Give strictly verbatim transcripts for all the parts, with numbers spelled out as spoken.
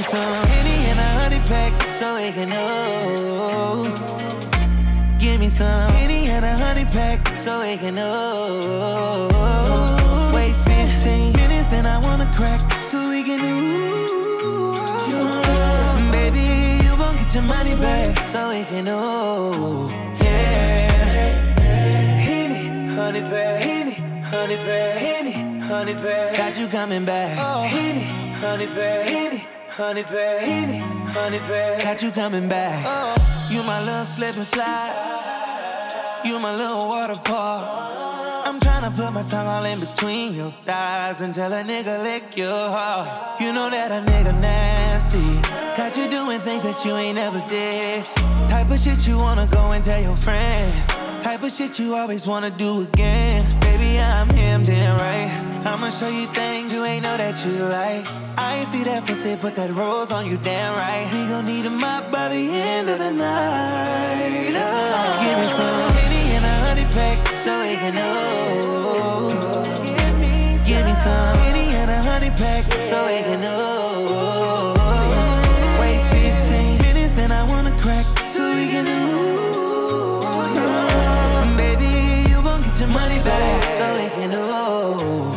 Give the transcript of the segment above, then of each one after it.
some Henny and a honey pack so we can know. Give me some Henny and a honey pack so we can know. Wait fifteen minutes, then I wanna crack so we can know. Baby, you gon' get your money back so we can know. Yeah. Henny, honey pack, Henny, honey pack, Henny, honey pack. Got you coming back. Oh. Henny, honey pack, Henny, honey pack, Henny, honey pack. Got you coming back. Oh. You my little slip and slide. You my little water park. I'm tryna put my tongue all in between your thighs and tell a nigga lick your heart. You know that a nigga nasty. Got you doing things that you ain't never did. Type of shit you wanna go and tell your friend. Type of shit you always wanna do again. Baby, I'm him, damn right. I'ma show you things you ain't know that you like. I ain't see that pussy, put that rose on you, damn right. We gon' need a mop by the end of the night. Oh. Give me some Henny and a honey pack so we can know. Give me some Henny and a honey pack so we can know. Wait fifteen minutes, then I wanna crack so we can know. Baby, you gon' get your money back so we can know.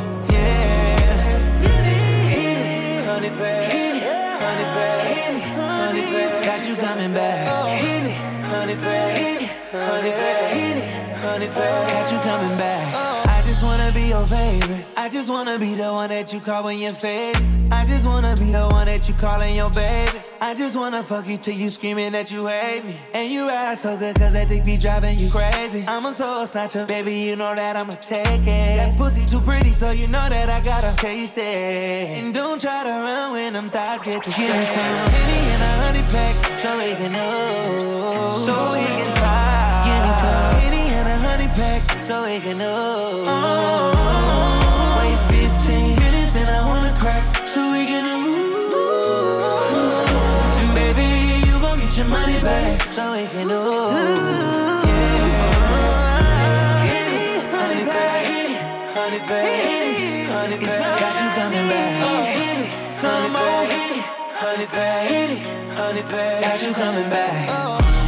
Honey pack, honey pack, honey pack. Got you coming back. Henny, honey pack, honey pack, honey pack. Got you coming back. I just wanna be your favorite. I just wanna be the one that you call when you're faded. I just wanna be the one that you calling your baby. I just wanna fuck you till you screaming that you hate me. And you ride so good cause that dick be driving you crazy. I'm a soul snatcher, baby, you know that I'ma take it. That pussy too pretty, so you know that I gotta taste it. And don't try to run when them thighs get to give me some Henny and a honey pack so we can know. So we can try. Give me some Henny and a honey pack so we can know. Oh. Wait fifteen minutes, then I wanna crack so we can know. Get your money back so we can know. Yeah. Henny, honey pack, honey pack, honey pack. Got you coming back. Oh, Henny, some more Henny, honey pack, honey pack. Got you coming back. Oh.